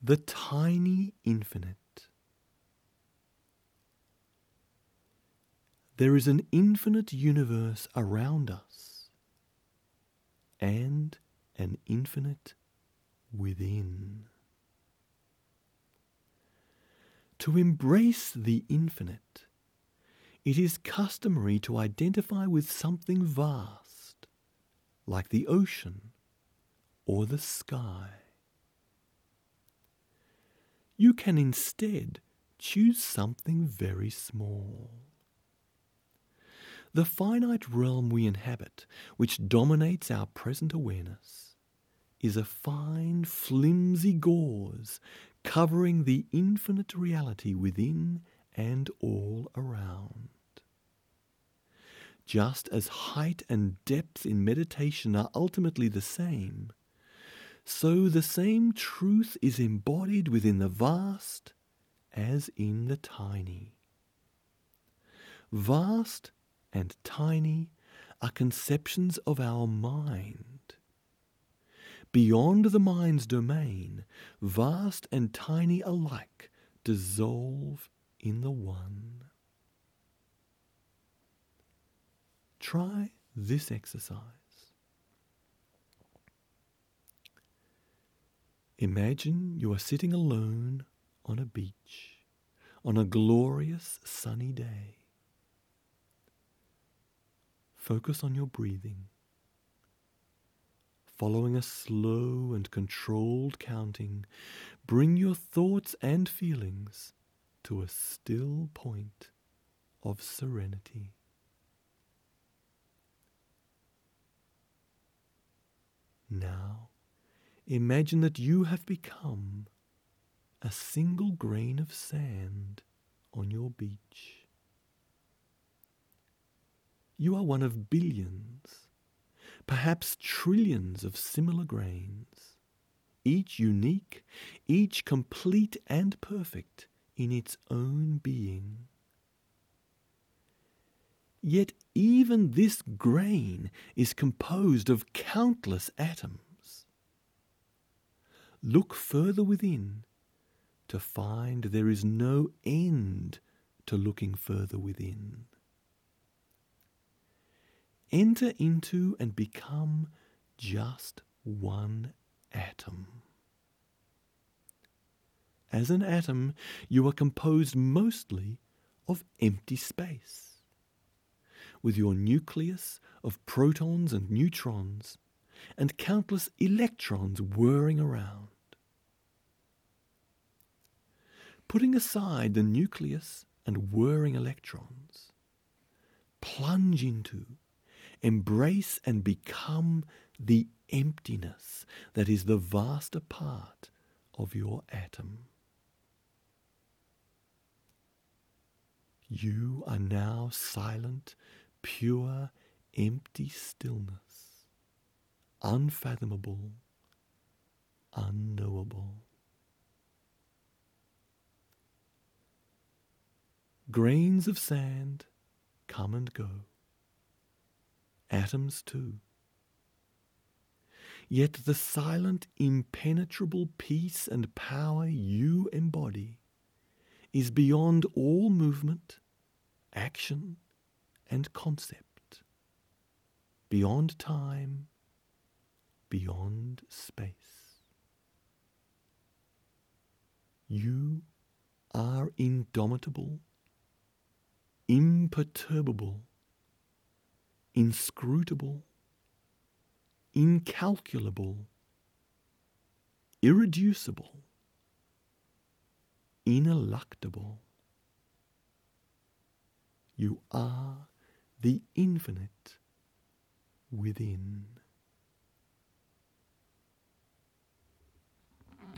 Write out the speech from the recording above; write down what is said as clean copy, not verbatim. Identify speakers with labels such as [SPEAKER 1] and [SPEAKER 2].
[SPEAKER 1] the tiny infinite. There is an infinite universe around us and an infinite within. To embrace the infinite, it is customary to identify with something vast, like the ocean or the sky. You can instead choose something very small. The finite realm we inhabit, which dominates our present awareness, is a fine, flimsy gauze covering the infinite reality within and all around. Just as height and depth in meditation are ultimately the same, so the same truth is embodied within the vast as in the tiny. Vast and tiny are conceptions of our mind. Beyond the mind's domain, vast and tiny alike dissolve in the one. Try this exercise. Imagine you are sitting alone on a beach on a glorious sunny day. Focus on your breathing, following a slow and controlled counting. Bring your thoughts and feelings to a still point of serenity. Now, imagine that you have become a single grain of sand on your beach. You are one of billions, perhaps trillions of similar grains, each unique, each complete and perfect in its own being. Yet even this grain is composed of countless atoms. Look further within to find there is no end to looking further within. Enter into and become just one atom. As an atom, you are composed mostly of empty space, with your nucleus of protons and neutrons, and countless electrons whirring around. Putting aside the nucleus and whirring electrons, plunge into, embrace and become the emptiness that is the vaster part of your atom. You are now silent, pure, empty stillness, unfathomable, unknowable. Grains of sand come and go. Atoms too. Yet the silent, impenetrable peace and power you embody is beyond all movement, action, and concept, beyond time, beyond space. You are indomitable, imperturbable, inscrutable, incalculable, irreducible, ineluctable. You are the infinite within.